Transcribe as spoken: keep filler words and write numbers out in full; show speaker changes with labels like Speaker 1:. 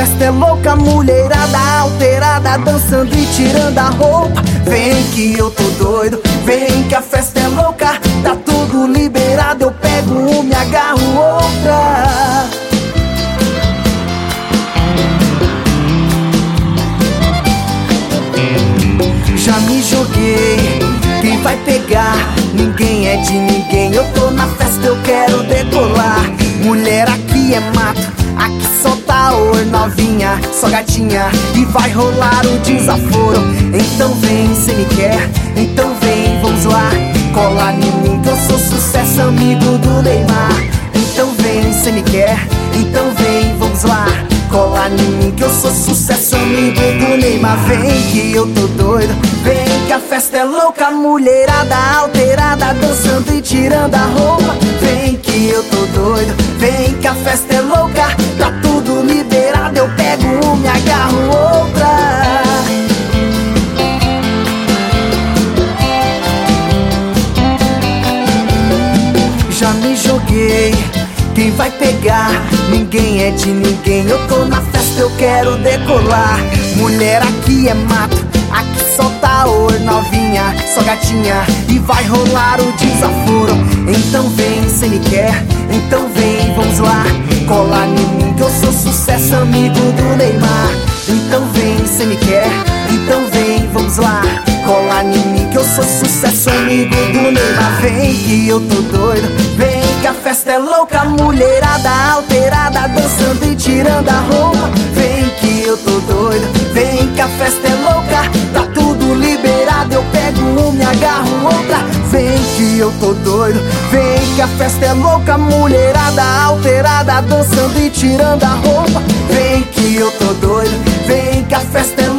Speaker 1: festa é louca, mulherada alterada, dançando e tirando a roupa. Vem que eu tô doido, vem que a festa é louca, tá tudo liberado, eu pego uma, me agarro outra. Já me joguei, quem vai pegar? Ninguém é de ninguém, eu tô na festa, eu quero decolar. Mulher, aqui é mato, aqui só tá or novinha, só gatinha, e vai rolar o desaforo. Então vem, cê me quer, então vem, vamos lá. Cola em mim que eu sou sucesso, amigo do Neymar. Então vem, cê me quer, então vem, vamos lá. Cola em mim que eu sou sucesso, amigo do Neymar. Vem que eu tô doido, vem que a festa é louca, mulherada alterada, dançando e tirando a roupa. Vem que eu tô doido, vem que a festa é louca, tá tudo liberado, eu pego uma, me agarro outra. Já me joguei, quem vai pegar? Ninguém é de ninguém, eu tô na festa, eu quero decolar. Mulher, aqui é mato, aqui só tá or novinha, só gatinha, e vai rolar o desaforo. Então vem, cê me quer, então vem, vamos lá. Cola em mim que eu sou sucesso, amigo do Neymar. Então vem, cê me quer, então vem, vamos lá. Cola em mim que eu sou sucesso, amigo do Neymar. Vem que eu tô doido, vem que a festa é louca, mulherada alterada, dançando e tirando a roupa. Vem que eu tô doido, vem que a festa é louca, tá tudo liberado, eu pego uma, me agarro outra. Vem que eu tô doido, vem que a festa é louca, mulherada alterada, dançando e tirando a roupa. Vem que eu tô doido, vem que a festa é